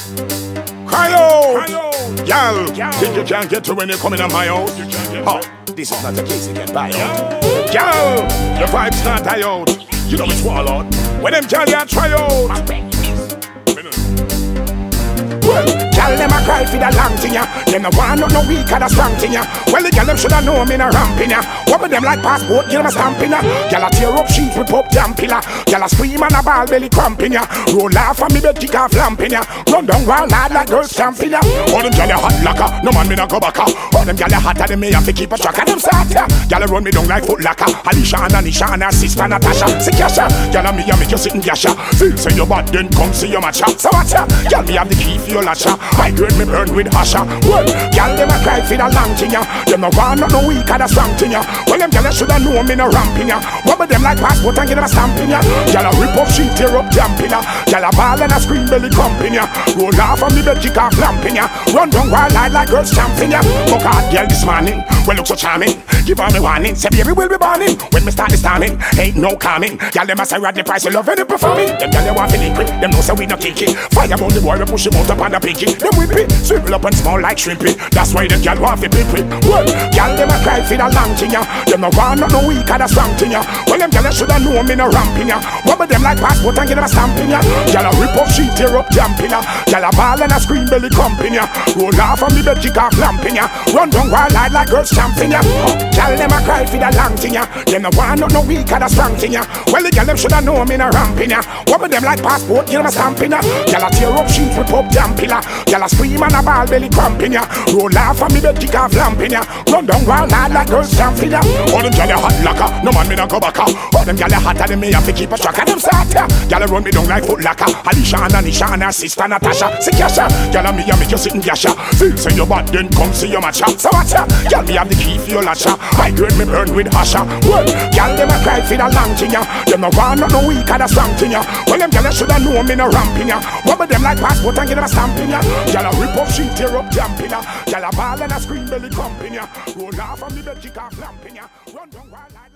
Cry out, y'all. Think you can't get to when you come in my house? Oh, this is not a case you can buy out. Y'all, your vibes not die out. You know it's warlord. When them y'all try out. Well, y'all them a cry for the long thing ya. Them no want no weak or the strong thing ya. Well, the y'all them shoulda know me no ramping ya. What with them like passport, give them a stamping ya. Y'all a tear up sheets with pop jam pillar. Y'all a scream and a ball belly cramping ya. Roll off and me bed kick off lamping ya. Run down wild hard like girls stamping ya. All them y'all hot locker, no man me no go back. All them y'all hotter than me have to keep a track of them start ya. Y'all run me down like foot locker. Alicia and Anisha and her sister Natasha. See Kasha, y'all me a make you sit in Gasha. Feel say you bad then come see your matcha. So watch ya, y'all me have the key for your latcha. I grade me burn with Asha. Well, y'all them a cry for the long thing ya. Them no want no weak or the strong thing ya. Well, them y'all shoulda know me no ramping ya. What with them like passport and give them a stamping ya. Y'all a rip up sheet, tear up jumping ya. Y'all a ball and a scream belly crumping ya. Roll off and me bed kick off lamping ya. Run down wild like girls champing ya. Fuck hard girl this morning, well look so charming. Give her me warning, say baby will be burning. When me start this timing, ain't no calming. Y'all them a say ride the price, you love any performing. Them y'all they want to lick it, them know say we no kick it. Fire on the boy, we push him out up on the pinky. Them whip it, swivel up and small like shrimpy. That's why them y'all want to pip it. Well, y'all them a cry for the long thing ya. Them no want no weak or the strong thing ya. Well, them y'all shoulda know me no ramping ya. What with them like passport and give them a stamping ya. Y'all a rip up sheet, tear up jumping ya. Y'all a ball and a scream belly crumping ya. Roll off and me bed kick off lamping ya. Run down wild like girls champing ya. Y'all them a cry for the long thing ya. Them no want no weak or the strong thing ya. Well, the y'all them shoulda know me no ramping ya. What with them like passport, give them a stamping ya. Y'all a tear up sheet with pop jumping ya. Y'all a scream and a ball belly crumping ya. Roll off and me bed kick off lamping ya. Run down wild like girls champing ya. All them y'all hot locker, no man me no go back. All them y'all hotter than me have to keep a track of them start ya. Y'all run me down like foot locker. Alicia and Anisha and her sister Natasha. See Kasha, y'all me a make you sit in Gasha. Feel say you bad then come see your matcha. So watch ya, y'all me have the key for your latcha. I grade me burn with Asha. Well, y'all them a cry for the long thing ya. Them no want no weak or the strong thing ya. Well, them y'all shoulda know me no ramping ya. What with them like passport and give them a stamping ya. Y'all a rip up sheet, tear up jumping ya. Y'all a ball and a scream belly crumping ya. Roll off and me bed kick off lamping ya. Run down wild like